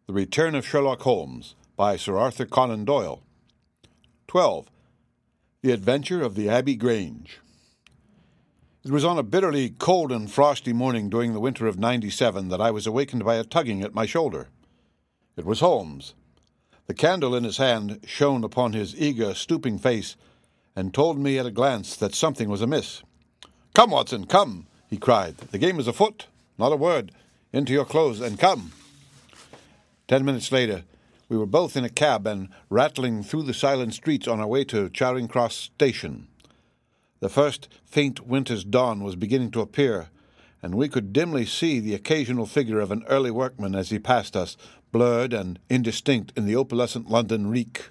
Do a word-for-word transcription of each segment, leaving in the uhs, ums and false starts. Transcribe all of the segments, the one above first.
The Return of Sherlock Holmes by Sir Arthur Conan Doyle. twelve. The Adventure of the Abbey Grange. It was on a bitterly cold and frosty morning during the winter of ninety-seven that I was awakened by a tugging at my shoulder. It was Holmes. The candle in his hand shone upon his eager, stooping face, and told me at a glance that something was amiss. "Come, Watson, come," he cried. "The game is afoot. Not a word. Into your clothes, and come." Ten minutes later, we were both in a cab and rattling through the silent streets on our way to Charing Cross Station. The first faint winter's dawn was beginning to appear, and we could dimly see the occasional figure of an early workman as he passed us, blurred and indistinct in the opalescent London reek.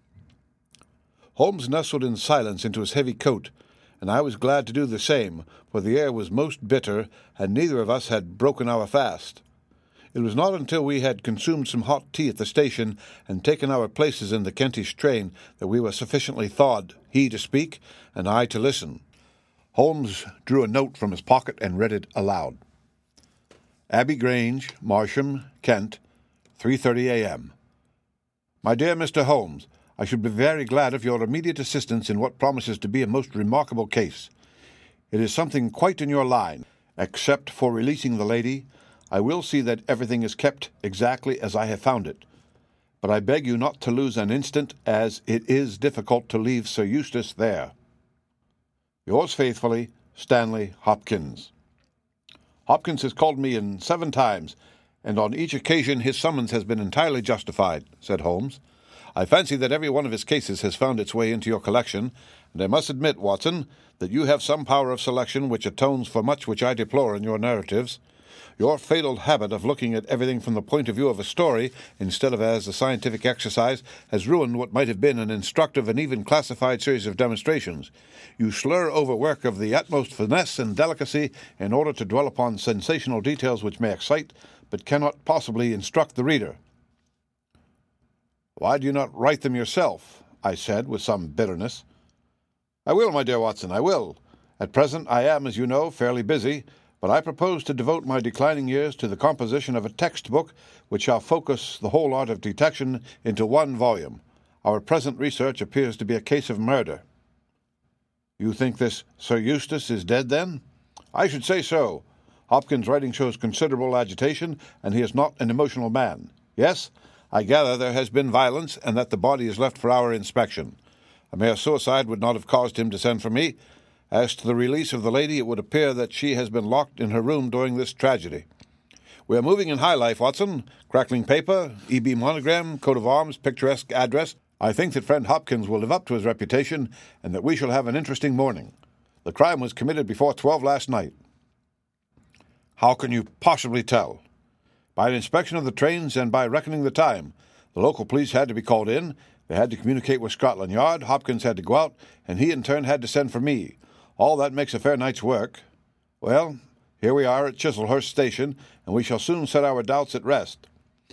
Holmes nestled in silence into his heavy coat, and I was glad to do the same, for the air was most bitter, and neither of us had broken our fast. It was not until we had consumed some hot tea at the station and taken our places in the Kentish train that we were sufficiently thawed, he to speak and I to listen. Holmes drew a note from his pocket and read it aloud. Abbey Grange, Marsham, Kent, three thirty a m My dear Mister Holmes, I should be very glad of your immediate assistance in what promises to be a most remarkable case. It is something quite in your line. Except for releasing the lady, I will see that everything is kept exactly as I have found it. But I beg you not to lose an instant, as it is difficult to leave Sir Eustace there. Yours faithfully, Stanley Hopkins. Hopkins has called me in seven times, and on each occasion his summons has been entirely justified, said Holmes. I fancy that every one of his cases has found its way into your collection, and I must admit, Watson, that you have some power of selection which atones for much which I deplore in your narratives. Your fatal habit of looking at everything from the point of view of a story, instead of as a scientific exercise, has ruined what might have been an instructive and even classified series of demonstrations. You slur over work of the utmost finesse and delicacy in order to dwell upon sensational details which may excite, but cannot possibly instruct the reader. Why do you not write them yourself? I said, with some bitterness. I will, my dear Watson, I will. At present I am, as you know, fairly busy, but I propose to devote my declining years to the composition of a textbook which shall focus the whole art of detection into one volume. Our present research appears to be a case of murder. You think this Sir Eustace is dead, then? I should say so. Hopkins' writing shows considerable agitation, and he is not an emotional man. Yes, I gather there has been violence, and that the body is left for our inspection. A mere suicide would not have caused him to send for me. As to the release of the lady, it would appear that she has been locked in her room during this tragedy. We are moving in high life, Watson. Crackling paper, E B monogram, coat of arms, picturesque address. I think that friend Hopkins will live up to his reputation, and that we shall have an interesting morning. The crime was committed before twelve last night. How can you possibly tell? By an inspection of the trains and by reckoning the time. The local police had to be called in. They had to communicate with Scotland Yard. Hopkins had to go out, and he in turn had to send for me. All that makes a fair night's work. Well, here we are at Chislehurst Station, and we shall soon set our doubts at rest.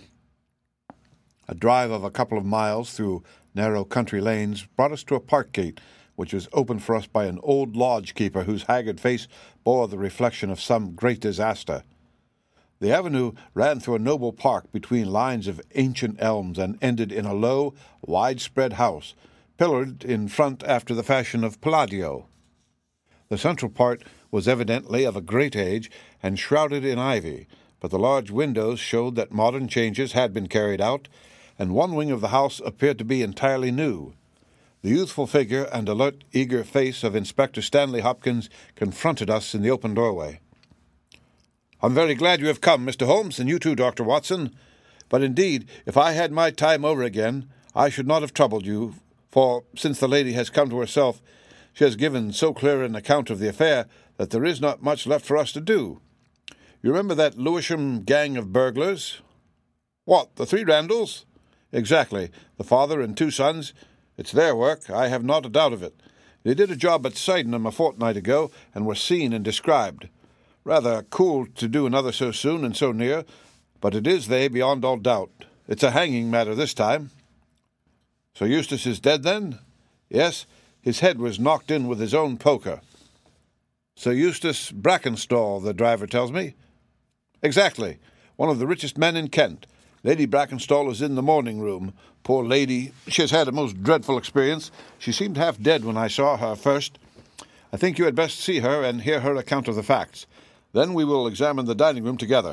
A drive of a couple of miles through narrow country lanes brought us to a park gate, which was opened for us by an old lodge-keeper whose haggard face bore the reflection of some great disaster. The avenue ran through a noble park between lines of ancient elms and ended in a low, widespread house, pillared in front after the fashion of Palladio. The central part was evidently of a great age and shrouded in ivy, but the large windows showed that modern changes had been carried out, and one wing of the house appeared to be entirely new. The youthful figure and alert, eager face of Inspector Stanley Hopkins confronted us in the open doorway. I'm very glad you have come, Mister Holmes, and you too, Doctor Watson. But indeed, if I had my time over again, I should not have troubled you, for since the lady has come to herself, she has given so clear an account of the affair that there is not much left for us to do. You remember that Lewisham gang of burglars? What, the three Randalls? Exactly, the father and two sons. It's their work, I have not a doubt of it. They did a job at Sydenham a fortnight ago, and were seen and described. Rather cool to do another so soon and so near, but it is they beyond all doubt. It's a hanging matter this time. Sir Eustace is dead, then? Yes, his head was knocked in with his own poker. Sir Eustace Brackenstall, the driver tells me. Exactly, one of the richest men in Kent, Lady Brackenstall is in the morning room. Poor lady, she has had a most dreadful experience. She seemed half dead when I saw her first. I think you had best see her and hear her account of the facts. Then we will examine the dining room together."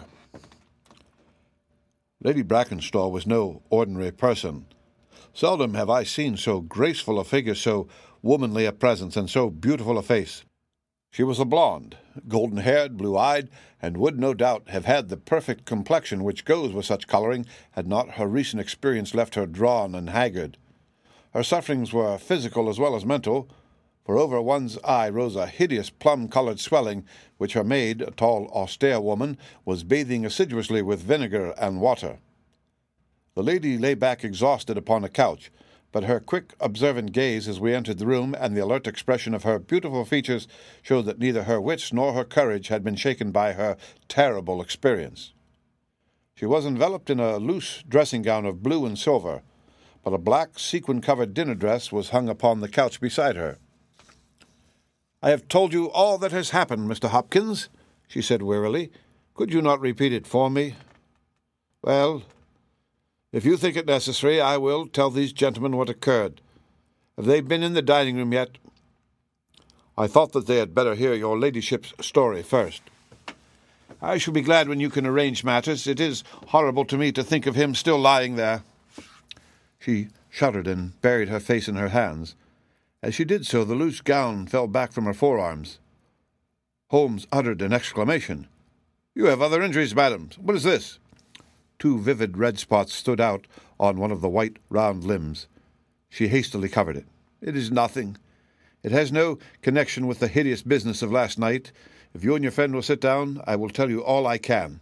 Lady Brackenstall was no ordinary person. Seldom have I seen so graceful a figure, so womanly a presence, and so beautiful a face. She was a blonde, golden-haired, blue-eyed, and would no doubt have had the perfect complexion which goes with such colouring had not her recent experience left her drawn and haggard. Her sufferings were physical as well as mental, for over one's eye rose a hideous plum-coloured swelling, which her maid, a tall, austere woman, was bathing assiduously with vinegar and water. The lady lay back exhausted upon a couch, but her quick, observant gaze as we entered the room and the alert expression of her beautiful features showed that neither her wits nor her courage had been shaken by her terrible experience. She was enveloped in a loose dressing-gown of blue and silver, but a black sequin-covered dinner dress was hung upon the couch beside her. "I have told you all that has happened, Mister Hopkins," she said wearily. "Could you not repeat it for me?" "Well, if you think it necessary, I will tell these gentlemen what occurred. Have they been in the dining-room yet?" "I thought that they had better hear your ladyship's story first." "I shall be glad when you can arrange matters. It is horrible to me to think of him still lying there." She shuddered and buried her face in her hands. As she did so, the loose gown fell back from her forearms. Holmes uttered an exclamation. "You have other injuries, madam. What is this?" Two vivid red spots stood out on one of the white, round limbs. She hastily covered it. "It is nothing. It has no connection with the hideous business of last night. If you and your friend will sit down, I will tell you all I can."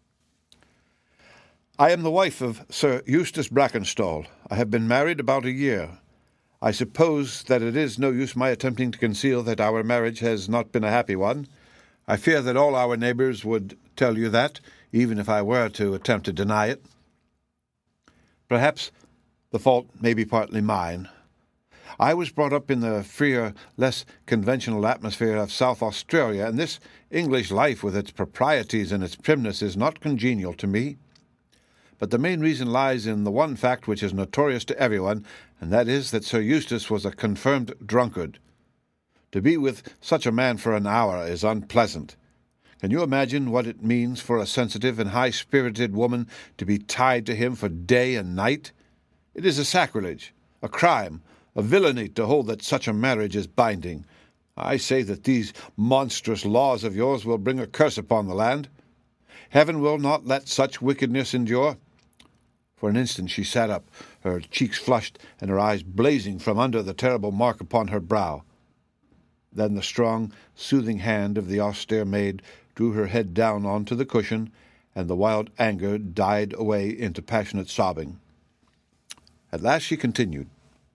"I am the wife of Sir Eustace Brackenstall. I have been married about a year. I suppose that it is no use my attempting to conceal that our marriage has not been a happy one. I fear that all our neighbours would tell you that, even if I were to attempt to deny it. Perhaps the fault may be partly mine. I was brought up in the freer, less conventional atmosphere of South Australia, and this English life with its proprieties and its primness is not congenial to me. But the main reason lies in the one fact which is notorious to everyone, and that is that Sir Eustace was a confirmed drunkard. To be with such a man for an hour is unpleasant. Can you imagine what it means for a sensitive and high-spirited woman to be tied to him for day and night? It is a sacrilege, a crime, a villainy to hold that such a marriage is binding. I say that these monstrous laws of yours will bring a curse upon the land. Heaven will not let such wickedness endure." For an instant she sat up, her cheeks flushed and her eyes blazing from under the terrible mark upon her brow. Then the strong, soothing hand of the austere maid drew her head down onto the cushion, and the wild anger died away into passionate sobbing. At last she continued,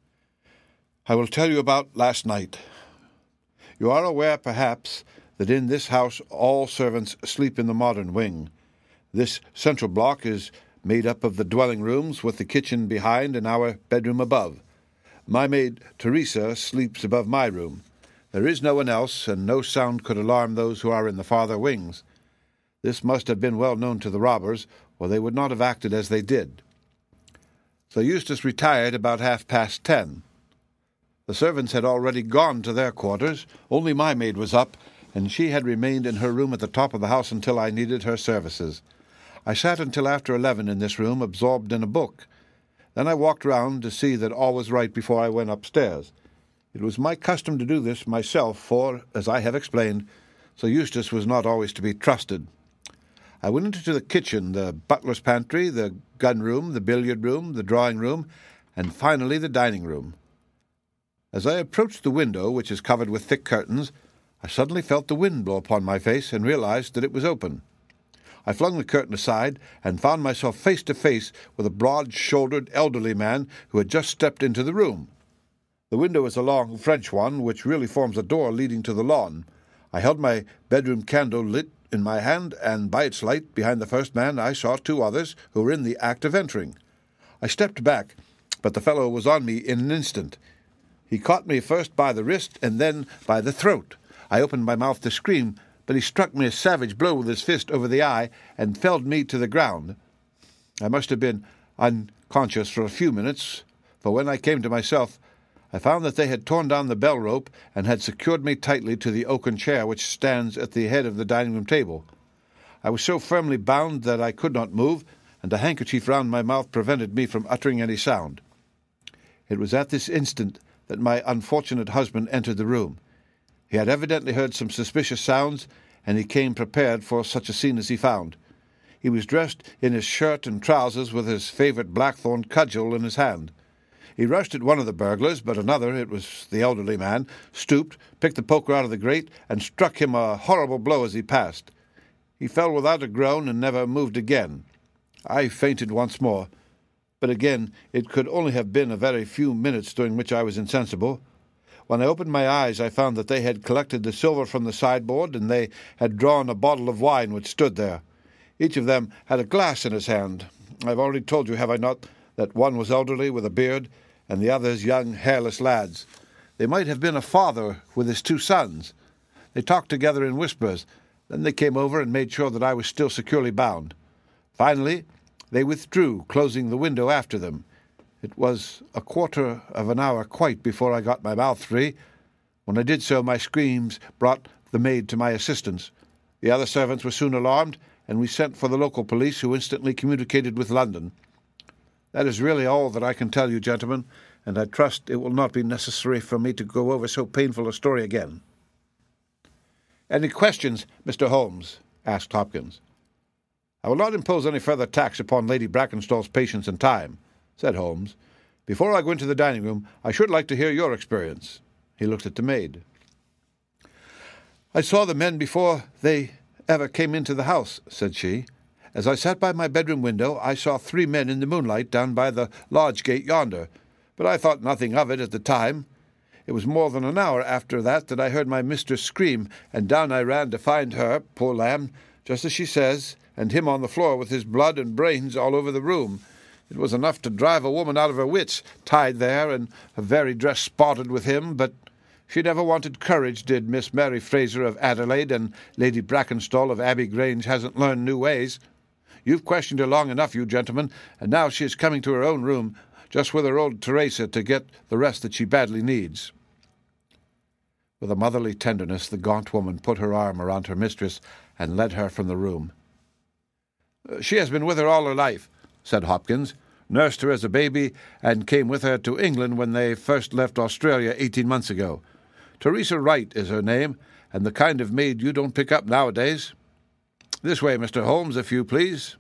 "I will tell you about last night. You are aware, perhaps, that in this house all servants sleep in the modern wing. This central block is made up of the dwelling rooms, with the kitchen behind and our bedroom above. My maid, Teresa, sleeps above my room. There is no one else, and no sound could alarm those who are in the farther wings. This must have been well known to the robbers, or they would not have acted as they did. Sir Eustace retired about half-past ten. The servants had already gone to their quarters. Only my maid was up, and she had remained in her room at the top of the house until I needed her services. I sat until after eleven in this room, absorbed in a book. Then I walked round to see that all was right before I went upstairs. It was my custom to do this myself, for, as I have explained, Sir Eustace was not always to be trusted. I went into the kitchen, the butler's pantry, the gun-room, the billiard-room, the drawing-room, and finally the dining-room. As I approached the window, which is covered with thick curtains, I suddenly felt the wind blow upon my face and realized that it was open. I flung the curtain aside and found myself face to face with a broad-shouldered elderly man who had just stepped into the room. The window is a long French one, which really forms a door leading to the lawn. I held my bedroom candle lit in my hand, and by its light, behind the first man, I saw two others who were in the act of entering. I stepped back, but the fellow was on me in an instant. He caught me first by the wrist and then by the throat. I opened my mouth to scream, but he struck me a savage blow with his fist over the eye and felled me to the ground. I must have been unconscious for a few minutes, for when I came to myself, I found that they had torn down the bell rope and had secured me tightly to the oaken chair which stands at the head of the dining-room table. I was so firmly bound that I could not move, and a handkerchief round my mouth prevented me from uttering any sound. It was at this instant that my unfortunate husband entered the room. He had evidently heard some suspicious sounds, and he came prepared for such a scene as he found. He was dressed in his shirt and trousers with his favourite blackthorn cudgel in his hand. He rushed at one of the burglars, but another, it was the elderly man, stooped, picked the poker out of the grate, and struck him a horrible blow as he passed. He fell without a groan and never moved again. I fainted once more, but again it could only have been a very few minutes during which I was insensible. When I opened my eyes, I found that they had collected the silver from the sideboard, and they had drawn a bottle of wine which stood there. Each of them had a glass in his hand. I have already told you, have I not, that one was elderly with a beard, and the others young, hairless lads. They might have been a father with his two sons. They talked together in whispers. Then they came over and made sure that I was still securely bound. Finally, they withdrew, closing the window after them. It was a quarter of an hour quite before I got my mouth free. When I did so, my screams brought the maid to my assistance. The other servants were soon alarmed, and we sent for the local police, who instantly communicated with London. That is really all that I can tell you, gentlemen, and I trust it will not be necessary for me to go over so painful a story again. "Any questions, Mister Holmes?" asked Hopkins. "I will not impose any further tax upon Lady Brackenstall's patience and time," said Holmes. "Before I go into the dining-room, I should like to hear your experience." He looked at the maid. "I saw the men before they ever came into the house," said she. "As I sat by my bedroom window, I saw three men in the moonlight down by the lodge gate yonder, but I thought nothing of it at the time. It was more than an hour after that that I heard my mistress scream, and down I ran to find her, poor lamb, just as she says, and him on the floor with his blood and brains all over the room. It was enough to drive a woman out of her wits, tied there, and her very dress spotted with him, but she never wanted courage, did Miss Mary Fraser of Adelaide, and Lady Brackenstall of Abbey Grange hasn't learned new ways. You've questioned her long enough, you gentlemen, and now she is coming to her own room, just with her old Teresa, to get the rest that she badly needs." With a motherly tenderness, the gaunt woman put her arm around her mistress and led her from the room. "She has been with her all her life," said Hopkins, "nursed her as a baby, and came with her to England when they first left Australia eighteen months ago. Teresa Wright is her name, and the kind of maid you don't pick up nowadays. This way, Mister Holmes, if you please."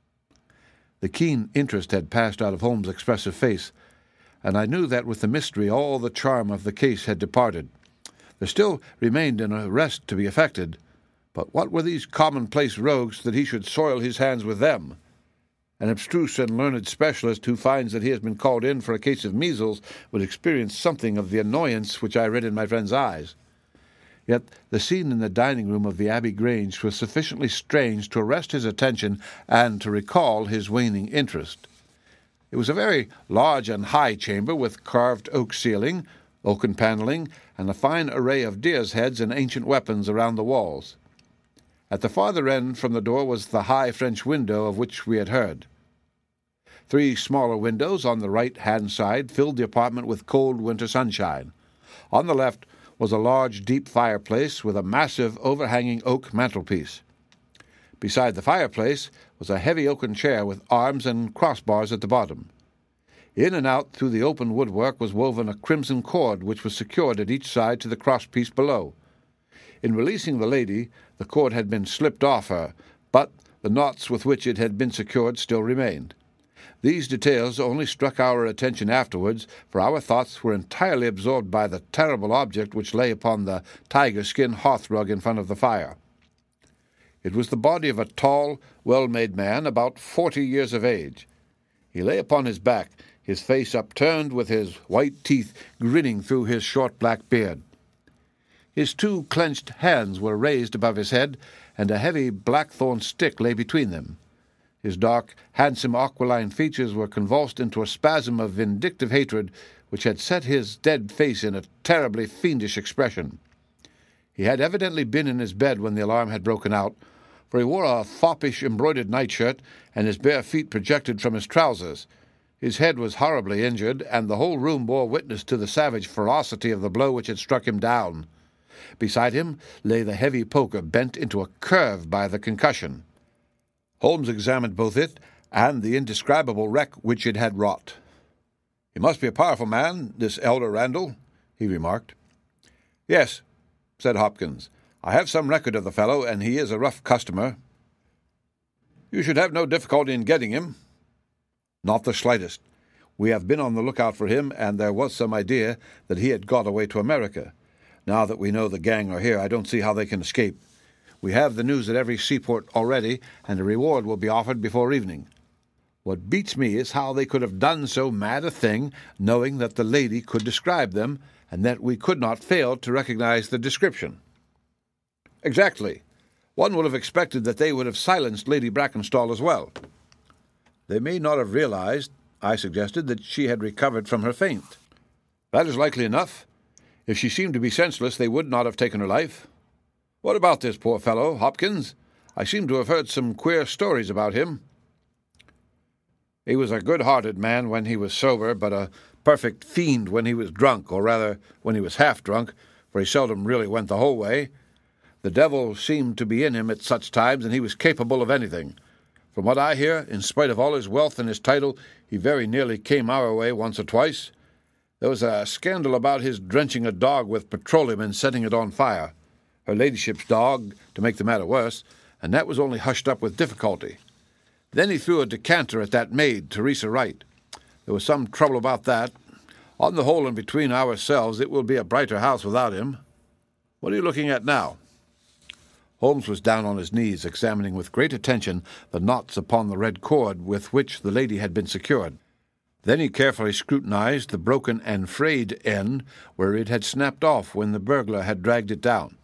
The keen interest had passed out of Holmes' expressive face, and I knew that with the mystery all the charm of the case had departed. There still remained an arrest to be effected, but what were these commonplace rogues that he should soil his hands with them? An abstruse and learned specialist who finds that he has been called in for a case of measles would experience something of the annoyance which I read in my friend's eyes. Yet the scene in the dining-room of the Abbey Grange was sufficiently strange to arrest his attention and to recall his waning interest. It was a very large and high chamber with carved oak ceiling, oaken panelling, and a fine array of deer's heads and ancient weapons around the walls. At the farther end from the door was the high French window of which we had heard. Three smaller windows on the right-hand side filled the apartment with cold winter sunshine. On the left was a large, deep fireplace with a massive, overhanging oak mantelpiece. Beside the fireplace was a heavy oaken chair with arms and crossbars at the bottom. In and out through the open woodwork was woven a crimson cord which was secured at each side to the crosspiece below. In releasing the lady, the cord had been slipped off her, but the knots with which it had been secured still remained. These details only struck our attention afterwards, for our thoughts were entirely absorbed by the terrible object which lay upon the tiger-skin hearthrug in front of the fire. It was the body of a tall, well-made man, about forty years of age. He lay upon his back, his face upturned, with his white teeth grinning through his short black beard. His two clenched hands were raised above his head, and a heavy blackthorn stick lay between them. His dark, handsome, aquiline features were convulsed into a spasm of vindictive hatred which had set his dead face in a terribly fiendish expression. He had evidently been in his bed when the alarm had broken out, for he wore a foppish embroidered nightshirt, and his bare feet projected from his trousers. His head was horribly injured, and the whole room bore witness to the savage ferocity of the blow which had struck him down. Beside him lay the heavy poker, bent into a curve by the concussion. Holmes examined both it and the indescribable wreck which it had wrought. "He must be a powerful man, this elder Randall," he remarked. "Yes," said Hopkins. "I have some record of the fellow, and he is a rough customer." "You should have no difficulty in getting him." "Not the slightest. We have been on the lookout for him, and there was some idea that he had got away to America. Now that we know the gang are here, I don't see how they can escape. We have the news at every seaport already, and a reward will be offered before evening. What beats me is how they could have done so mad a thing, knowing that the lady could describe them, and that we could not fail to recognize the description." "Exactly. One would have expected that they would have silenced Lady Brackenstall as well." "They may not have realized," I suggested, "that she had recovered from her faint." "That is likely enough. If she seemed to be senseless, they would not have taken her life. What about this poor fellow, Hopkins? I seem to have heard some queer stories about him." "He was a good-hearted man when he was sober, but a perfect fiend when he was drunk, or rather when he was half-drunk, for he seldom really went the whole way. The devil seemed to be in him at such times, and he was capable of anything. From what I hear, in spite of all his wealth and his title, he very nearly came our way once or twice. There was a scandal about his drenching a dog with petroleum and setting it on fire, her ladyship's dog, to make the matter worse, and that was only hushed up with difficulty. Then he threw a decanter at that maid, Teresa Wright. There was some trouble about that. On the whole, and between ourselves, it will be a brighter house without him. What are you looking at now?" Holmes was down on his knees, examining with great attention the knots upon the red cord with which the lady had been secured. Then he carefully scrutinized the broken and frayed end where it had snapped off when the burglar had dragged it down.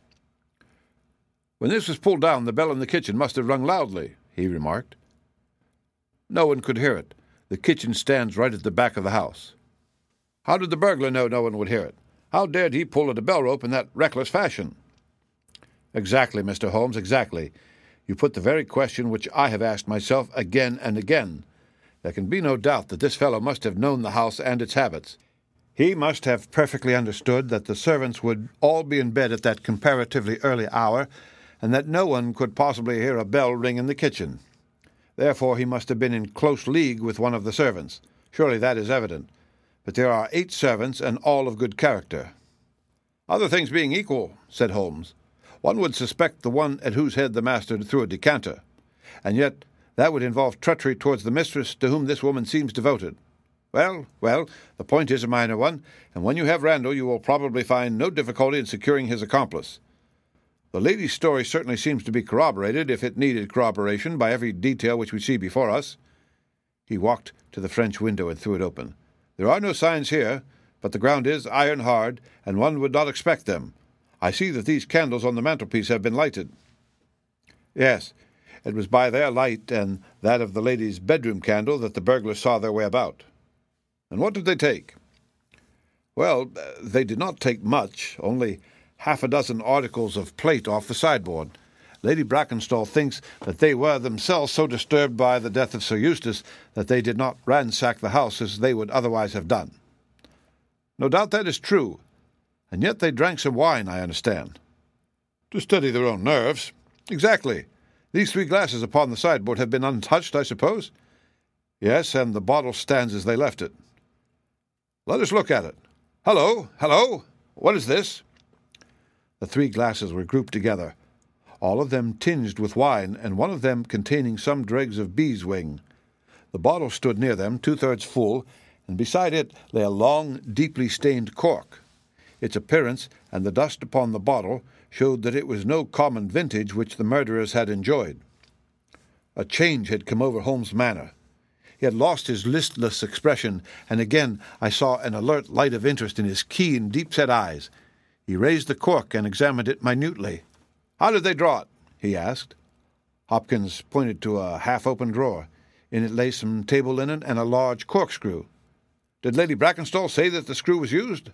"When this was pulled down, the bell in the kitchen must have rung loudly," he remarked. "No one could hear it. The kitchen stands right at the back of the house." "How did the burglar know no one would hear it? How dared he pull at a bell rope in that reckless fashion?" "Exactly, Mister Holmes, exactly. You put the very question which I have asked myself again and again. There can be no doubt that this fellow must have known the house and its habits. He must have perfectly understood that the servants would all be in bed at that comparatively early hour, and that no one could possibly hear a bell ring in the kitchen. Therefore he must have been in close league with one of the servants. Surely that is evident. But there are eight servants, and all of good character." "Other things being equal," said Holmes, "one would suspect the one at whose head the master threw a decanter. And yet that would involve treachery towards the mistress to whom this woman seems devoted. Well, well, the point is a minor one, and when you have Randall you will probably find no difficulty in securing his accomplice. The lady's story certainly seems to be corroborated, if it needed corroboration, by every detail which we see before us." He walked to the French window and threw it open. "There are no signs here, but the ground is iron hard, and one would not expect them. I see that these candles on the mantelpiece have been lighted." "Yes, it was by their light and that of the lady's bedroom candle that the burglars saw their way about." "And what did they take?" "Well, they did not take much, only half a dozen articles of plate off the sideboard. Lady Brackenstall thinks that they were themselves so disturbed by the death of Sir Eustace that they did not ransack the house as they would otherwise have done." "No doubt that is true. And yet they drank some wine, I understand." "To steady their own nerves." "Exactly. These three glasses upon the sideboard have been untouched, I suppose?" "Yes, and the bottle stands as they left it." "Let us look at it. Hello, hello! What is this?" The three glasses were grouped together, all of them tinged with wine, and one of them containing some dregs of beeswing. The bottle stood near them, two-thirds full, and beside it lay a long, deeply stained cork. Its appearance and the dust upon the bottle showed that it was no common vintage which the murderers had enjoyed. A change had come over Holmes' manner. He had lost his listless expression, and again I saw an alert light of interest in his keen, deep-set eyes. He raised the cork and examined it minutely. "How did they draw it?" he asked. Hopkins pointed to a half-open drawer. In it lay some table linen and a large corkscrew. "Did Lady Brackenstall say that the screw was used?"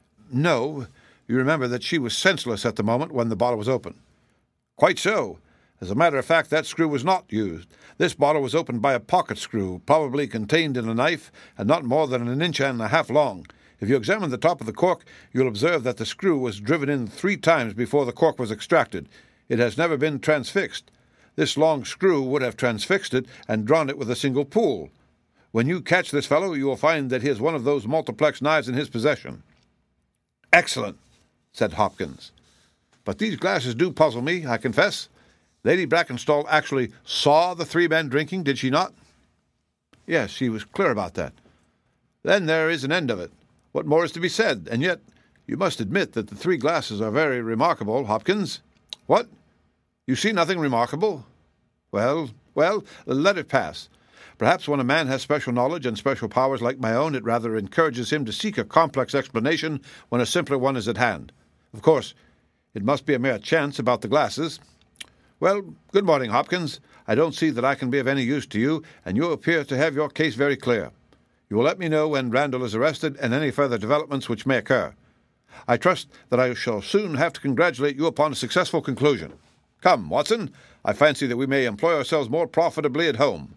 "No. You remember that she was senseless at the moment when the bottle was opened." "Quite so. As a matter of fact, that screw was not used. This bottle was opened by a pocket screw, probably contained in a knife, and not more than an inch and a half long. If you examine the top of the cork, you'll observe that the screw was driven in three times before the cork was extracted. It has never been transfixed. This long screw would have transfixed it and drawn it with a single pull. When you catch this fellow, you will find that he has one of those multiplex knives in his possession." "Excellent," said Hopkins. "But these glasses do puzzle me, I confess. Lady Brackenstall actually saw the three men drinking, did she not?" "Yes, she was clear about that." "Then there is an end of it. What more is to be said? And yet, you must admit that the three glasses are very remarkable, Hopkins." "What? You see nothing remarkable?" Well, well, let it pass. Perhaps when a man has special knowledge and special powers like my own, it rather encourages him to seek a complex explanation when a simpler one is at hand. Of course, it must be a mere chance about the glasses. Well, good morning, Hopkins. I don't see that I can be of any use to you, and you appear to have your case very clear. You will let me know when Randall is arrested and any further developments which may occur. I trust that I shall soon have to congratulate you upon a successful conclusion. Come, Watson, I fancy that we may employ ourselves more profitably at home."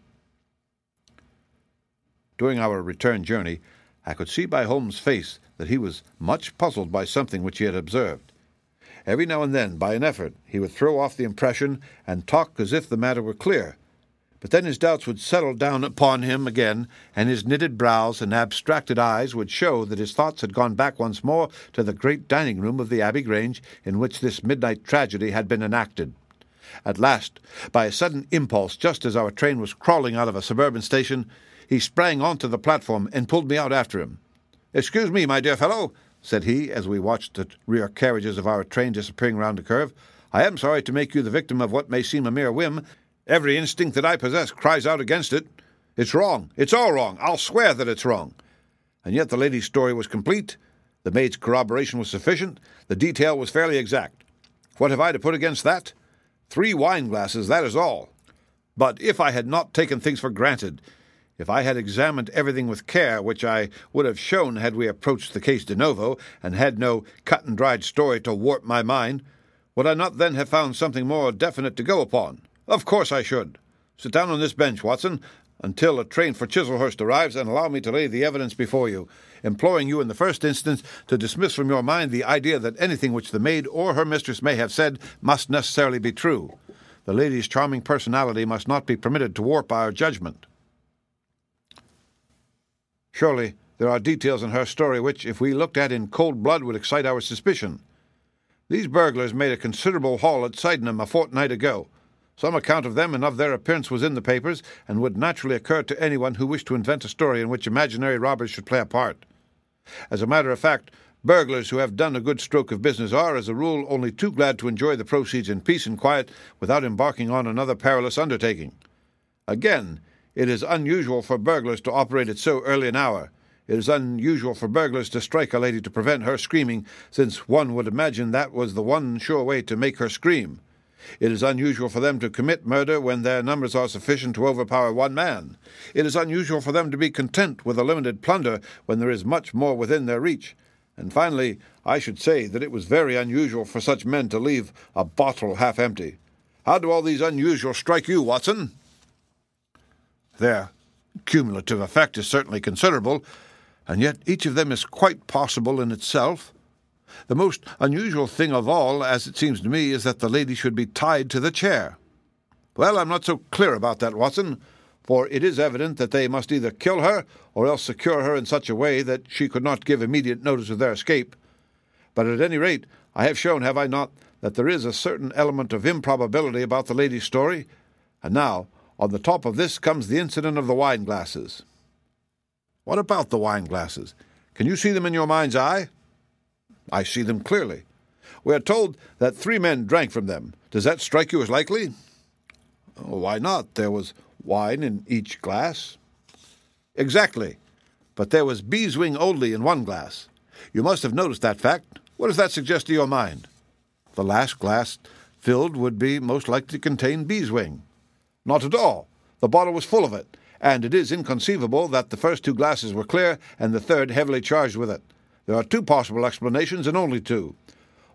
During our return journey, I could see by Holmes' face that he was much puzzled by something which he had observed. Every now and then, by an effort, he would throw off the impression and talk as if the matter were clear. But then his doubts would settle down upon him again, and his knitted brows and abstracted eyes would show that his thoughts had gone back once more to the great dining-room of the Abbey Grange in which this midnight tragedy had been enacted. At last, by a sudden impulse, just as our train was crawling out of a suburban station, he sprang onto the platform and pulled me out after him. "Excuse me, my dear fellow," said he, as we watched the rear carriages of our train disappearing round a curve. "I am sorry to make you the victim of what may seem a mere whim. Every instinct that I possess cries out against it. It's wrong. It's all wrong. I'll swear that it's wrong." And yet the lady's story was complete. The maid's corroboration was sufficient. The detail was fairly exact. What have I to put against that? Three wine-glasses, that is all. But if I had not taken things for granted, if I had examined everything with care, which I would have shown had we approached the case de novo, and had no cut-and-dried story to warp my mind, would I not then have found something more definite to go upon? Of course I should. Sit down on this bench, Watson, until a train for Chislehurst arrives, and allow me to lay the evidence before you, imploring you in the first instance to dismiss from your mind the idea that anything which the maid or her mistress may have said must necessarily be true. The lady's charming personality must not be permitted to warp our judgment. Surely there are details in her story which, if we looked at in cold blood, would excite our suspicion. These burglars made a considerable haul at Sydenham a fortnight ago. Some account of them and of their appearance was in the papers, and would naturally occur to anyone who wished to invent a story in which imaginary robbers should play a part. As a matter of fact, burglars who have done a good stroke of business are, as a rule, only too glad to enjoy the proceeds in peace and quiet without embarking on another perilous undertaking. Again, it is unusual for burglars to operate at so early an hour. It is unusual for burglars to strike a lady to prevent her screaming, since one would imagine that was the one sure way to make her scream. It is unusual for them to commit murder when their numbers are sufficient to overpower one man. It is unusual for them to be content with a limited plunder when there is much more within their reach. And finally, I should say that it was very unusual for such men to leave a bottle half empty. How do all these unusuals strike you, Watson? Their cumulative effect is certainly considerable, and yet each of them is quite possible in itself. The most unusual thing of all, as it seems to me, is that the lady should be tied to the chair. Well, I'm not so clear about that, Watson, for it is evident that they must either kill her or else secure her in such a way that she could not give immediate notice of their escape. But at any rate, I have shown, have I not, that there is a certain element of improbability about the lady's story. And now, on the top of this comes the incident of the wine-glasses. What about the wine-glasses? Can you see them in your mind's eye? I see them clearly. We are told that three men drank from them. Does that strike you as likely? Why not? There was wine in each glass. Exactly. But there was beeswing only in one glass. You must have noticed that fact. What does that suggest to your mind? The last glass filled would be most likely to contain beeswing. Not at all. The bottle was full of it, and it is inconceivable that the first two glasses were clear and the third heavily charged with it. There are two possible explanations, and only two.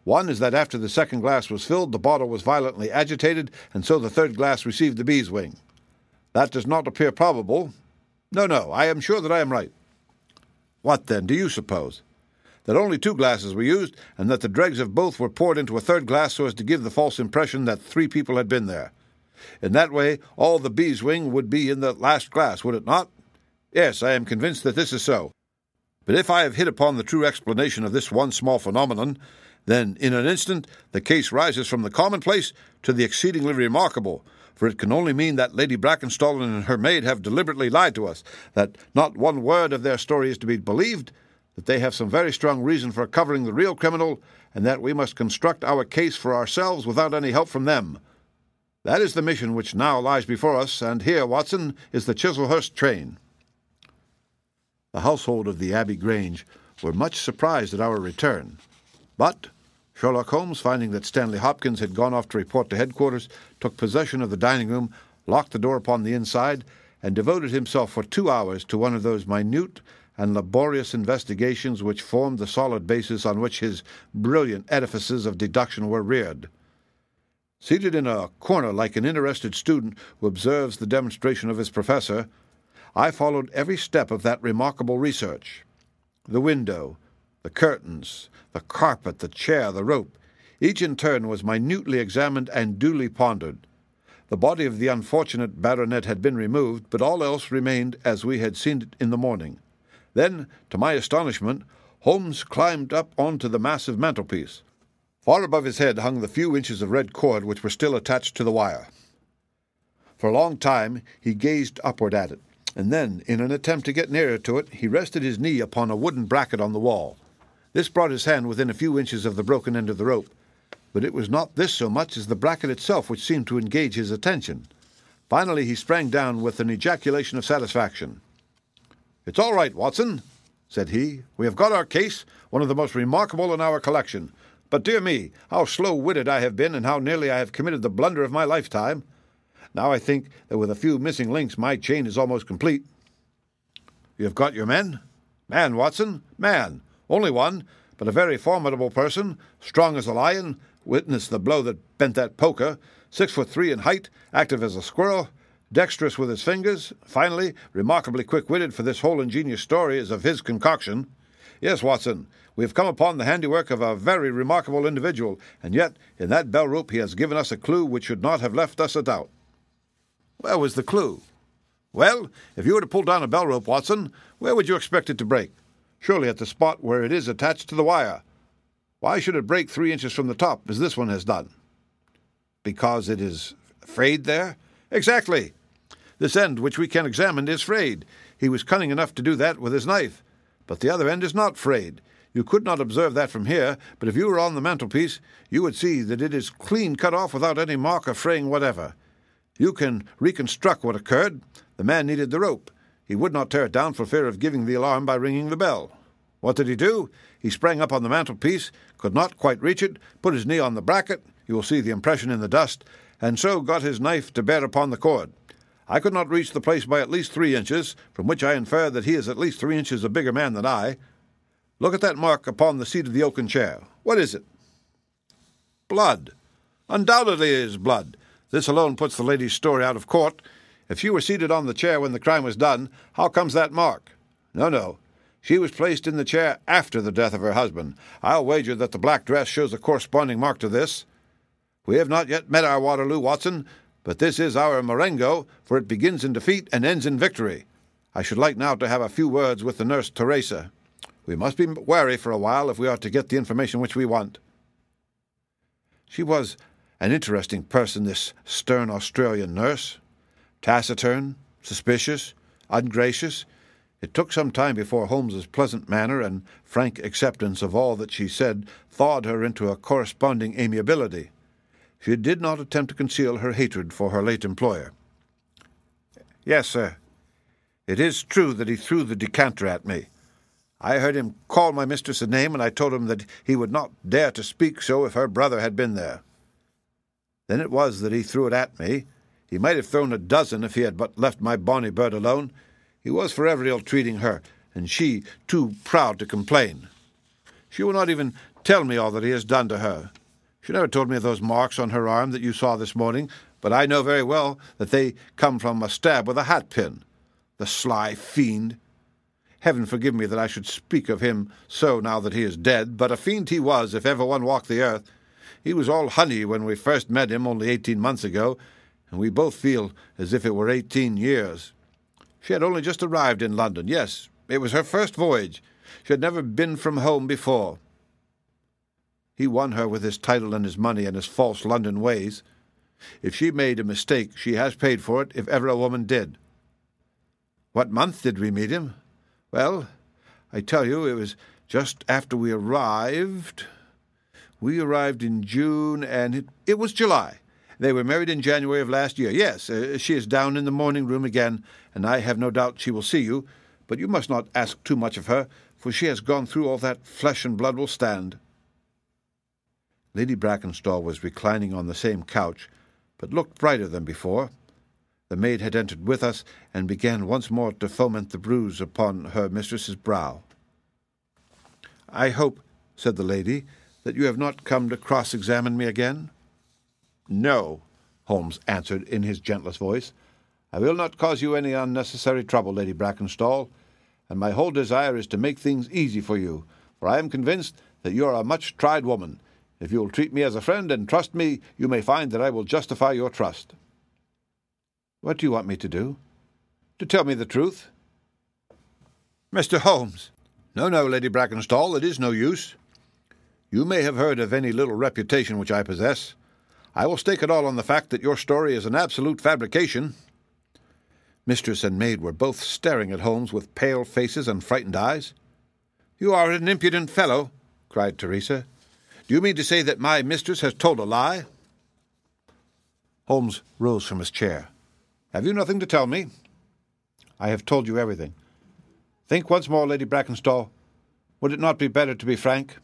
One is that after the second glass was filled, the bottle was violently agitated, and so the third glass received the bee's wing. That does not appear probable. No, no, I am sure that I am right. What, then, do you suppose? That only two glasses were used, and that the dregs of both were poured into a third glass so as to give the false impression that three people had been there. In that way, all the bee's wing would be in the last glass, would it not? Yes, I am convinced that this is so. But if I have hit upon the true explanation of this one small phenomenon, then in an instant the case rises from the commonplace to the exceedingly remarkable, for it can only mean that Lady Brackenstollen and her maid have deliberately lied to us, that not one word of their story is to be believed, that they have some very strong reason for covering the real criminal, and that we must construct our case for ourselves without any help from them. That is the mission which now lies before us, and here, Watson, is the Chislehurst train." The household of the Abbey Grange were much surprised at our return, but Sherlock Holmes, finding that Stanley Hopkins had gone off to report to headquarters, took possession of the dining-room, locked the door upon the inside, and devoted himself for two hours to one of those minute and laborious investigations which formed the solid basis on which his brilliant edifices of deduction were reared. Seated in a corner like an interested student who observes the demonstration of his professor, I followed every step of that remarkable research. The window, the curtains, the carpet, the chair, the rope, each in turn was minutely examined and duly pondered. The body of the unfortunate baronet had been removed, but all else remained as we had seen it in the morning. Then, to my astonishment, Holmes climbed up onto the massive mantelpiece. Far above his head hung the few inches of red cord which were still attached to the wire. For a long time he gazed upward at it, and then, in an attempt to get nearer to it, he rested his knee upon a wooden bracket on the wall. This brought his hand within a few inches of the broken end of the rope, but it was not this so much as the bracket itself which seemed to engage his attention. Finally he sprang down with an ejaculation of satisfaction. "It's all right, Watson," said he. "We have got our case, one of the most remarkable in our collection. But, dear me, how slow-witted I have been, and how nearly I have committed the blunder of my lifetime. Now I think that with a few missing links my chain is almost complete." "You have got your men?" "Man, Watson, man. Only one, but a very formidable person, strong as a lion, witness the blow that bent that poker, six foot three in height, active as a squirrel, dexterous with his fingers, finally, remarkably quick-witted, for this whole ingenious story is of his concoction. Yes, Watson, we have come upon the handiwork of a very remarkable individual, and yet in that bell-rope he has given us a clue which should not have left us a doubt." "Where was the clue?" "Well, if you were to pull down a bell-rope, Watson, where would you expect it to break? Surely at the spot where it is attached to the wire. Why should it break three inches from the top, as this one has done?" "Because it is frayed there?" "Exactly. This end, which we can examine, is frayed. He was cunning enough to do that with his knife. But the other end is not frayed. You could not observe that from here, but if you were on the mantelpiece, you would see that it is clean cut off without any mark of fraying whatever. You can reconstruct what occurred. The man needed the rope. He would not tear it down for fear of giving the alarm by ringing the bell. What did he do? He sprang up on the mantelpiece, could not quite reach it, put his knee on the bracket, you will see the impression in the dust, and so got his knife to bear upon the cord. I could not reach the place by at least three inches, from which I infer that he is at least three inches a bigger man than I. Look at that mark upon the seat of the oaken chair. What is it?" "Blood. Undoubtedly it is blood. This alone puts the lady's story out of court. If she were seated on the chair when the crime was done, how comes that mark? No, no. She was placed in the chair after the death of her husband. I'll wager that the black dress shows a corresponding mark to this. We have not yet met our Waterloo, Watson, but this is our Marengo, for it begins in defeat and ends in victory. I should like now to have a few words with the nurse Teresa. We must be wary for a while if we are to get the information which we want." She was an interesting person, this stern Australian nurse. Taciturn, suspicious, ungracious. It took some time before Holmes's pleasant manner and frank acceptance of all that she said thawed her into a corresponding amiability. She did not attempt to conceal her hatred for her late employer. "Yes, sir. It is true that he threw the decanter at me. I heard him call my mistress a name, and I told him that he would not dare to speak so if her brother had been there. Then it was that he threw it at me. He might have thrown a dozen if he had but left my bonny bird alone. He was forever ill-treating her, and she too proud to complain. She will not even Tell me all that he has done to her. She never told me of those marks on her arm that you saw this morning, but I know very well that they come from a stab with a hat-pin. The sly fiend! Heaven forgive me that I should speak of him so now that he is dead, but a fiend he was, if ever one walked the earth. He was all honey when we first met him only eighteen months ago, and we both feel as if it were eighteen years. She had only just arrived in London. Yes, it was her first voyage. She had never been from home before. He won her with his title and his money and his false London ways. If she made a mistake, she has paid for it, if ever a woman did. What month did we meet him? Well, I tell you, it was just after we arrived. We arrived in June, and it, it was July. They were married in January of last year. Yes, uh, she is down in the morning room again, and I have no doubt she will see you, but you must not ask too much of her, for she has gone through all that flesh and blood will stand. Lady Brackenstall was reclining on the same couch, but looked brighter than before. The maid had entered with us, and began once more to foment the bruise upon her mistress's brow. "I hope," said the lady, "that you have not come to cross-examine me again?" "No," Holmes answered in his gentlest voice. "I will not cause you any unnecessary trouble, Lady Brackenstall, and my whole desire is to make things easy for you, for I am convinced that you are a much-tried woman. If you will treat me as a friend and trust me, you may find that I will justify your trust." "What do you want me to do?" "To tell me the truth." "Mister Holmes!" "No, no, Lady Brackenstall, it is no use. You may have heard of any little reputation which I possess. I will stake it all on the fact that your story is an absolute fabrication." Mistress and maid were both staring at Holmes with pale faces and frightened eyes. "You are an impudent fellow," cried Teresa. "Do you mean to say that my mistress has told a lie?" Holmes rose from his chair. "Have you nothing to tell me?" "I have told you everything. Think once more, Lady Brackenstall. Would it not be better to be frank?"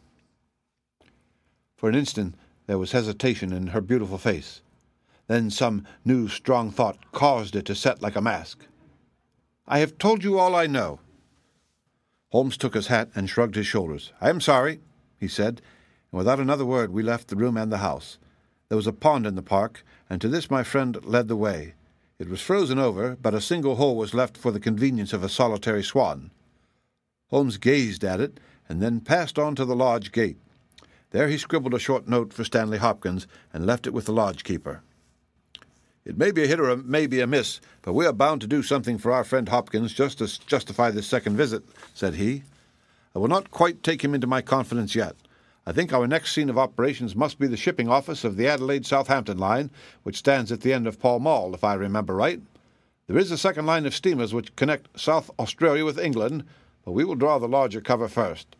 For an instant there was hesitation in her beautiful face. Then some new strong thought caused it to set like a mask. "I have told you all I know." Holmes took his hat and shrugged his shoulders. "I am sorry," he said, and without another word we left the room and the house. There was a pond in the park, and to this my friend led the way. It was frozen over, but a single hole was left for the convenience of a solitary swan. Holmes gazed at it, and then passed on to the lodge gate. There he scribbled a short note for Stanley Hopkins, and left it with the lodge-keeper. "It may be a hit or it may be a miss, but we are bound to do something for our friend Hopkins just to justify this second visit," said he. "I will not quite take him into my confidence yet. I think our next scene of operations must be the shipping office of the Adelaide-Southampton line, which stands at the end of Pall Mall, if I remember right. There is a second line of steamers which connect South Australia with England, but we will draw the larger cover first."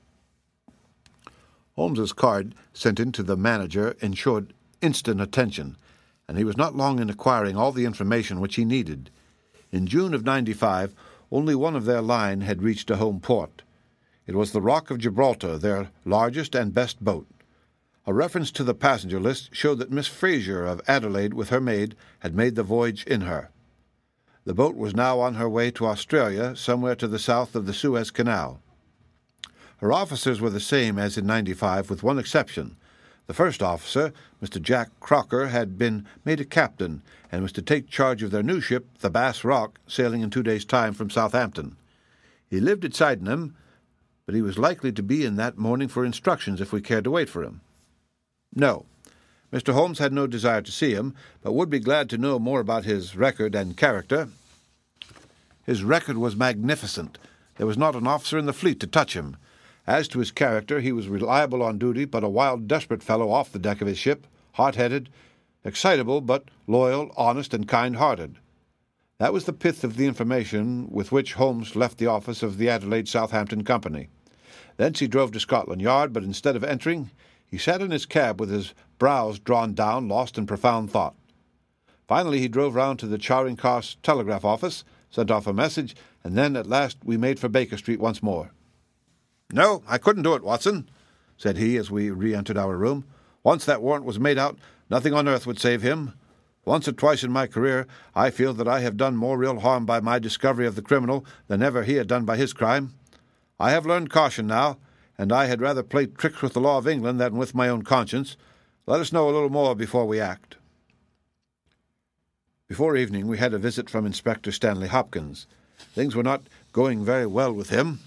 Holmes's card, sent in to the manager, ensured instant attention, and he was not long in acquiring all the information which he needed. In June of ninety-five, only one of their line had reached a home port. It was the Rock of Gibraltar, their largest and best boat. A reference to the passenger list showed that Miss Fraser of Adelaide with her maid had made the voyage in her. The boat was now on her way to Australia, somewhere to the south of the Suez Canal. Her officers were the same as in ninety-five, with one exception. The first officer, Mister Jack Crocker, had been made a captain, and was to take charge of their new ship, the Bass Rock, sailing in two days' time from Southampton. He lived at Sydenham, but he was likely to be in that morning for instructions if we cared to wait for him. No, Mister Holmes had no desire to see him, but would be glad to know more about his record and character. His record was magnificent. There was not an officer in the fleet to touch him. As to his character, he was reliable on duty, but a wild, desperate fellow off the deck of his ship, hot-headed, excitable, but loyal, honest, and kind-hearted. That was the pith of the information with which Holmes left the office of the Adelaide-Southampton Company. Thence he drove to Scotland Yard, but instead of entering, he sat in his cab with his brows drawn down, lost in profound thought. Finally he drove round to the Charing Cross telegraph office, sent off a message, and then at last we made for Baker Street once more. "No, I couldn't do it, Watson," said he as we re-entered our room. "Once that warrant was made out, nothing on earth would save him. Once or twice in my career I feel that I have done more real harm by my discovery of the criminal than ever he had done by his crime. I have learned caution now, and I had rather play tricks with the law of England than with my own conscience. Let us know a little more before we act." Before evening we had a visit from Inspector Stanley Hopkins. Things were not going very well with him.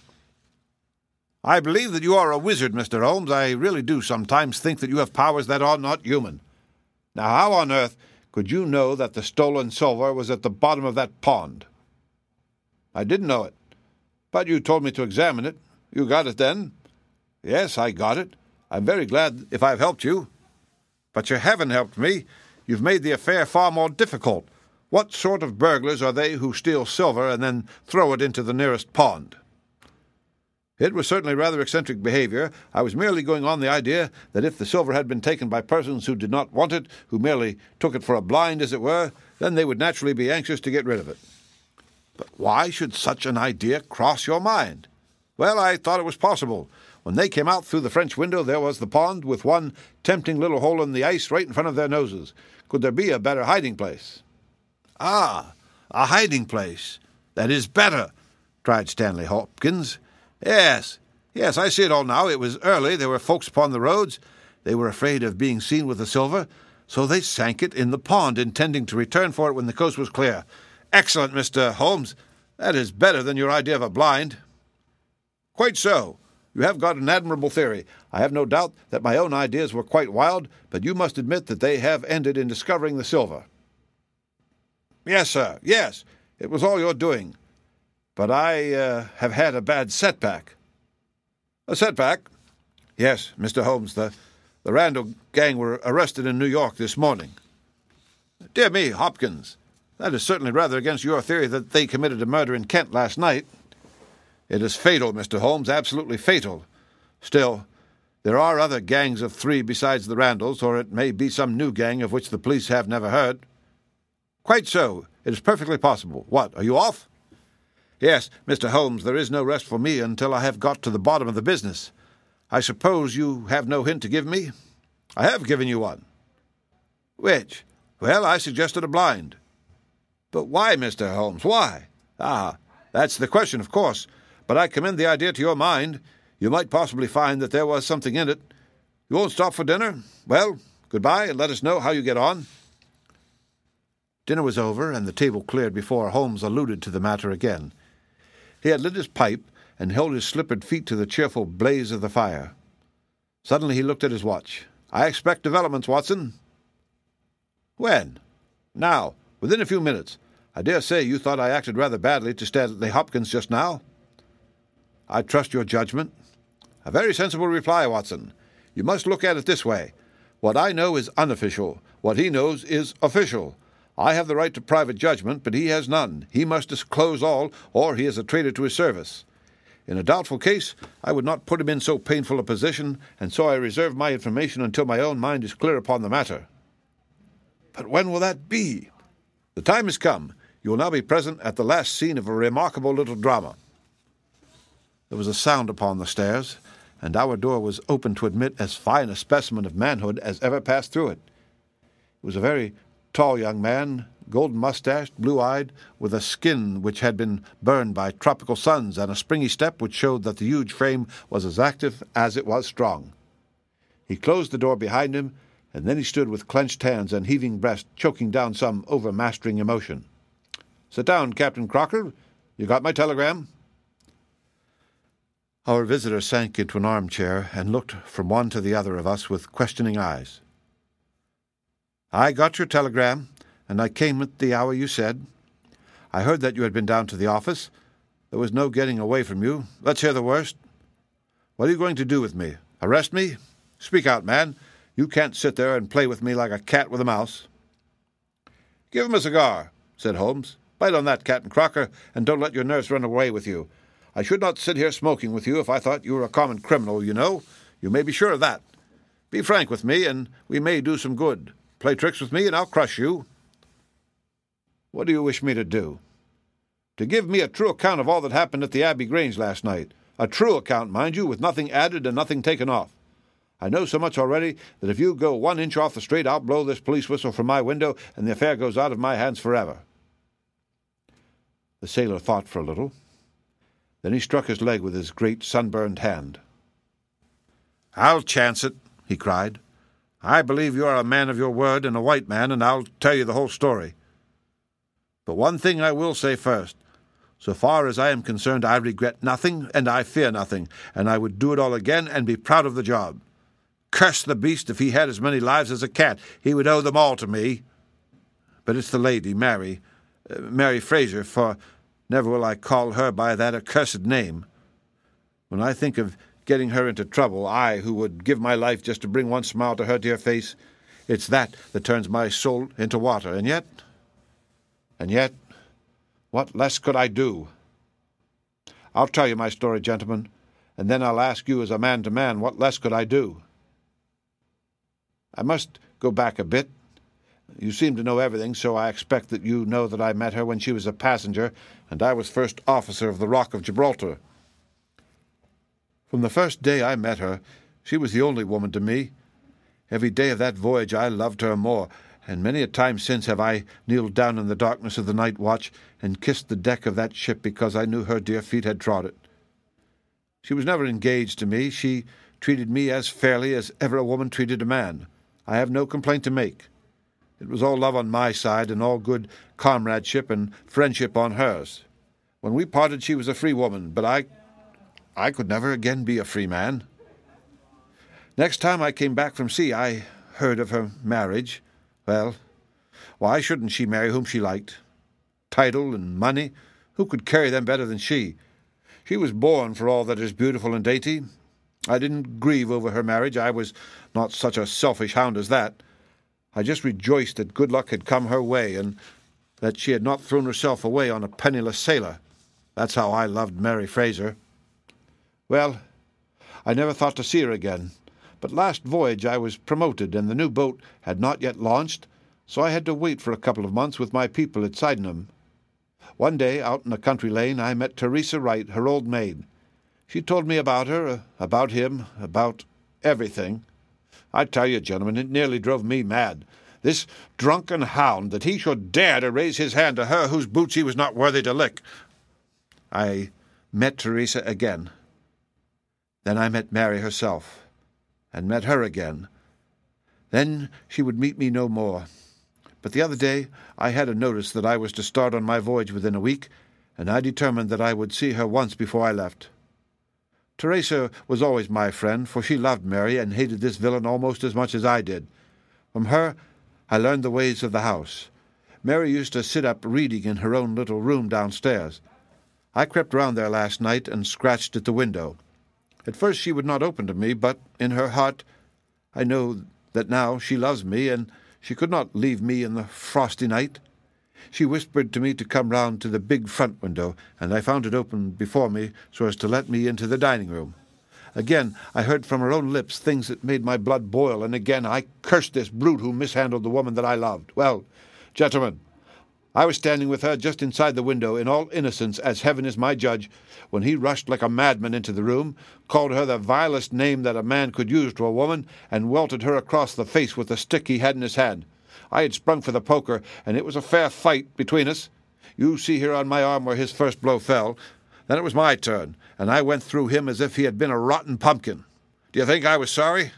"I believe that you are a wizard, Mister Holmes. I really do sometimes think that you have powers that are not human. Now, how on earth could you know that the stolen silver was at the bottom of that pond?" "I didn't know it. But you told me to examine it. You got it, then?" "Yes, I got it. I'm very glad if I've helped you." "But you haven't helped me. You've made the affair far more difficult. What sort of burglars are they who steal silver and then throw it into the nearest pond?" "It was certainly rather eccentric behavior. I was merely going on the idea that if the silver had been taken by persons who did not want it, who merely took it for a blind, as it were, then they would naturally be anxious to get rid of it." "But why should such an idea cross your mind?" "Well, I thought it was possible. When they came out through the French window, there was the pond, with one tempting little hole in the ice right in front of their noses. Could there be a better hiding place?" "Ah, a hiding place. That is better," cried Stanley Hopkins. Yes, yes, I see it all now. It was early. There were folks upon the roads. They were afraid of being seen with the silver, so they sank it in the pond, intending to return for it when the coast was clear. Excellent, Mister Holmes. That is better than your idea of a blind." "Quite so. You have got an admirable theory. I have no doubt that my own ideas were quite wild, but you must admit that they have ended in discovering the silver." "Yes, sir, yes. It was all your doing. But I uh, have had a bad setback." "A setback?" "Yes, Mister Holmes. The, the Randall gang were arrested in New York this morning." "Dear me, Hopkins. That is certainly rather against your theory that they committed a murder in Kent last night." "It is fatal, Mister Holmes, absolutely fatal. Still, there are other gangs of three besides the Randalls, or it may be some new gang of which the police have never heard." "Quite so. It is perfectly possible. What, are you off?" "Yes, Mister Holmes, there is no rest for me until I have got to the bottom of the business. I suppose you have no hint to give me?" "I have given you one." "Which?" "Well, I suggested a blind." "But why, Mister Holmes, why?" "Ah, that's the question, of course. But I commend the idea to your mind. You might possibly find that there was something in it. You won't stop for dinner? Well, good-bye, and let us know how you get on." Dinner was over, and the table cleared before Holmes alluded to the matter again. He had lit his pipe and held his slippered feet to the cheerful blaze of the fire. Suddenly he looked at his watch. "I expect developments, Watson." "When?" "Now, within a few minutes. I dare say you thought I acted rather badly to Stanley Hopkins just now." "I trust your judgment." "A very sensible reply, Watson. You must look at it this way. What I know is unofficial. What he knows is official. I have the right to private judgment, but he has none. He must disclose all, or he is a traitor to his service. In a doubtful case, I would not put him in so painful a position, and so I reserve my information until my own mind is clear upon the matter." "But when will that be?" "The time has come. You will now be present at the last scene of a remarkable little drama." There was a sound upon the stairs, and our door was opened to admit as fine a specimen of manhood as ever passed through it. It was a very tall young man, golden-mustached, blue-eyed, with a skin which had been burned by tropical suns, and a springy step which showed that the huge frame was as active as it was strong. He closed the door behind him, and then he stood with clenched hands and heaving breast, choking down some overmastering emotion. "Sit down, Captain Crocker. You got my telegram?" Our visitor sank into an armchair and looked from one to the other of us with questioning eyes. "I got your telegram, and I came at the hour you said. I heard that you had been down to the office. There was no getting away from you. Let's hear the worst. What are you going to do with me? Arrest me? Speak out, man. You can't sit there and play with me like a cat with a mouse." "Give him a cigar," said Holmes. "Bite on that, Captain Crocker, and don't let your nerves run away with you. I should not sit here smoking with you if I thought you were a common criminal, you know. You may be sure of that. Be frank with me, and we may do some good. Play tricks with me, and I'll crush you." "What do you wish me to do?" "To give me a true account of all that happened at the Abbey Grange last night. A true account, mind you, with nothing added and nothing taken off. I know so much already that if you go one inch off the straight, I'll blow this police whistle from my window, and the affair goes out of my hands forever." The sailor thought for a little. Then he struck his leg with his great sunburned hand. "I'll chance it," he cried. "I believe you are a man of your word and a white man, and I'll tell you the whole story. But one thing I will say first. So far as I am concerned, I regret nothing, and I fear nothing, and I would do it all again and be proud of the job. Curse the beast, if he had as many lives as a cat, he would owe them all to me. But it's the lady, Mary, uh, Mary Fraser, for never will I call her by that accursed name. When I think of getting her into trouble, I, who would give my life just to bring one smile to her dear face, it's that that turns my soul into water. And yet, and yet, what less could I do? I'll tell you my story, gentlemen, and then I'll ask you as a man to man, what less could I do? I must go back a bit. You seem to know everything, so I expect that you know that I met her when she was a passenger, and I was first officer of the Rock of Gibraltar. From the first day I met her, she was the only woman to me. Every day of that voyage I loved her more, and many a time since have I kneeled down in the darkness of the night watch and kissed the deck of that ship because I knew her dear feet had trod it. She was never engaged to me. She treated me as fairly as ever a woman treated a man. I have no complaint to make. It was all love on my side and all good comradeship and friendship on hers. When we parted, she was a free woman, but I I could never again be a free man. Next time I came back from sea, I heard of her marriage. Well, why shouldn't she marry whom she liked? Title and money, who could carry them better than she? She was born for all that is beautiful and dainty. I didn't grieve over her marriage. I was not such a selfish hound as that. I just rejoiced that good luck had come her way, and that she had not thrown herself away on a penniless sailor. That's how I loved Mary Fraser. Well, I never thought to see her again, but last voyage I was promoted, and the new boat had not yet launched, so I had to wait for a couple of months with my people at Sydenham. One day, out in a country lane, I met Teresa Wright, her old maid. She told me about her, uh, about him, about everything. I tell you, gentlemen, it nearly drove me mad. This drunken hound, that he should dare to raise his hand to her whose boots he was not worthy to lick. I met Teresa again. Then I met Mary herself, and met her again. Then she would meet me no more. But the other day I had a notice that I was to start on my voyage within a week, and I determined that I would see her once before I left. Teresa was always my friend, for she loved Mary and hated this villain almost as much as I did. From her I learned the ways of the house. Mary used to sit up reading in her own little room downstairs. I crept round there last night and scratched at the window. At first she would not open to me, but in her heart I know that now she loves me, and she could not leave me in the frosty night. She whispered to me to come round to the big front window, and I found it open before me so as to let me into the dining-room. Again I heard from her own lips things that made my blood boil, and again I cursed this brute who mishandled the woman that I loved. Well, gentlemen, I was standing with her just inside the window, in all innocence, as heaven is my judge, when he rushed like a madman into the room, called her the vilest name that a man could use to a woman, and welted her across the face with the stick he had in his hand. I had sprung for the poker, and it was a fair fight between us. You see here on my arm where his first blow fell. Then it was my turn, and I went through him as if he had been a rotten pumpkin. Do you think I was sorry?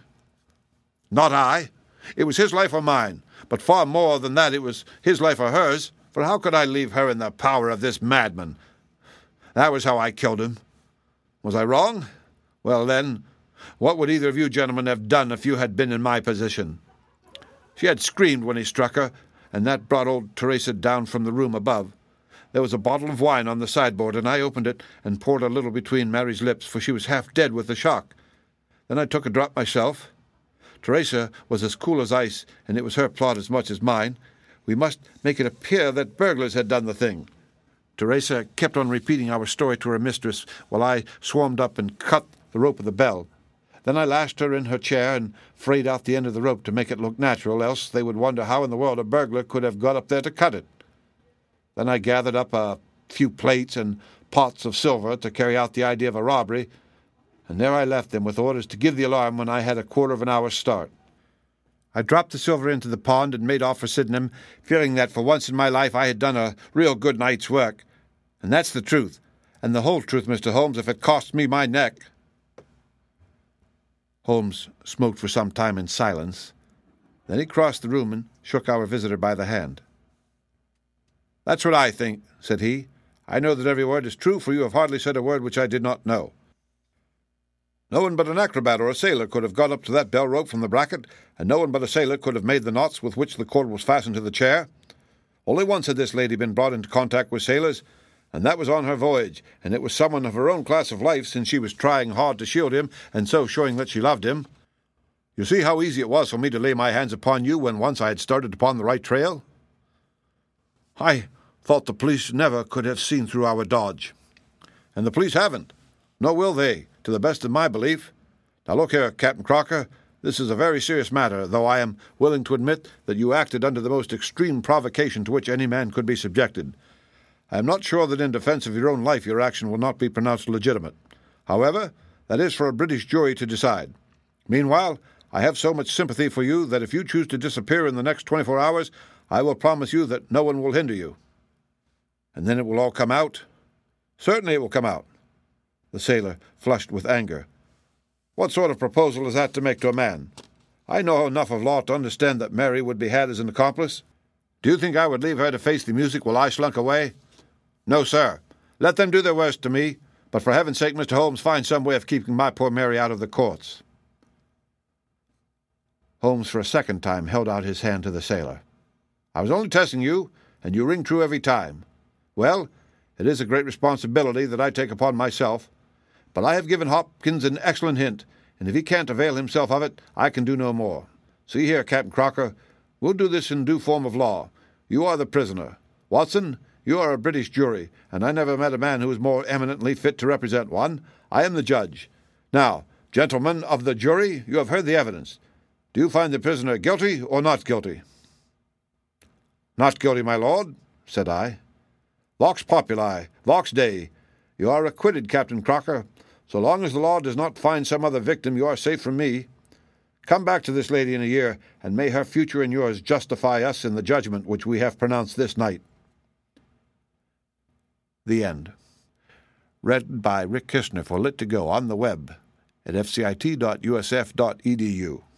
Not I. It was his life or mine, but far more than that it was his life or hers. For how could I leave her in the power of this madman? That was how I killed him. Was I wrong? Well, then, what would either of you gentlemen have done if you had been in my position? She had screamed when he struck her, and that brought old Teresa down from the room above. There was a bottle of wine on the sideboard, and I opened it and poured a little between Mary's lips, for she was half dead with the shock. Then I took a drop myself. Teresa was as cool as ice, and it was her plot as much as mine. We must make it appear that burglars had done the thing. Teresa kept on repeating our story to her mistress, while I swarmed up and cut the rope of the bell. Then I lashed her in her chair and frayed out the end of the rope to make it look natural, else they would wonder how in the world a burglar could have got up there to cut it. Then I gathered up a few plates and pots of silver to carry out the idea of a robbery, and there I left them with orders to give the alarm when I had a quarter of an hour's start. I dropped the silver into the pond and made off for Sydenham, feeling that for once in my life I had done a real good night's work. And that's the truth, and the whole truth, Mister Holmes, if it cost me my neck. Holmes smoked for some time in silence. Then he crossed the room and shook our visitor by the hand. "That's what I think," said he. "I know that every word is true, for you have hardly said a word which I did not know. No one but an acrobat or a sailor could have got up to that bell rope from the bracket, and no one but a sailor could have made the knots with which the cord was fastened to the chair. Only once had this lady been brought into contact with sailors, and that was on her voyage, and it was someone of her own class of life, since she was trying hard to shield him, and so showing that she loved him. You see how easy it was for me to lay my hands upon you when once I had started upon the right trail? I thought the police never could have seen through our dodge. And the police haven't, nor will they, to the best of my belief. Now look here, Captain Crocker, this is a very serious matter, though I am willing to admit that you acted under the most extreme provocation to which any man could be subjected. I am not sure that in defence of your own life your action will not be pronounced legitimate. However, that is for a British jury to decide. Meanwhile, I have so much sympathy for you that if you choose to disappear in the next twenty-four hours, I will promise you that no one will hinder you." "And then it will all come out?" "Certainly it will come out." The sailor flushed with anger. "What sort of proposal is that to make to a man? I know enough of law to understand that Mary would be had as an accomplice. Do you think I would leave her to face the music while I slunk away? No, sir. Let them do their worst to me, but for heaven's sake, Mister Holmes, find some way of keeping my poor Mary out of the courts." Holmes for a second time held out his hand to the sailor. "I was only testing you, and you ring true every time. Well, it is a great responsibility that I take upon myself, but I have given Hopkins an excellent hint, and if he can't avail himself of it, I can do no more. See here, Captain Crocker, we'll do this in due form of law. You are the prisoner. Watson, you are a British jury, and I never met a man who was more eminently fit to represent one. I am the judge. Now, gentlemen of the jury, you have heard the evidence. Do you find the prisoner guilty or not guilty?" "Not guilty, my lord," said I. "Vox populi, vox Dei. You are acquitted, Captain Crocker. So long as the law does not find some other victim, you are safe from me. Come back to this lady in a year, and may her future and yours justify us in the judgment which we have pronounced this night." The End. Read by Rick Kistner for Lit to Go on the web at f c i t dot u s f dot e d u.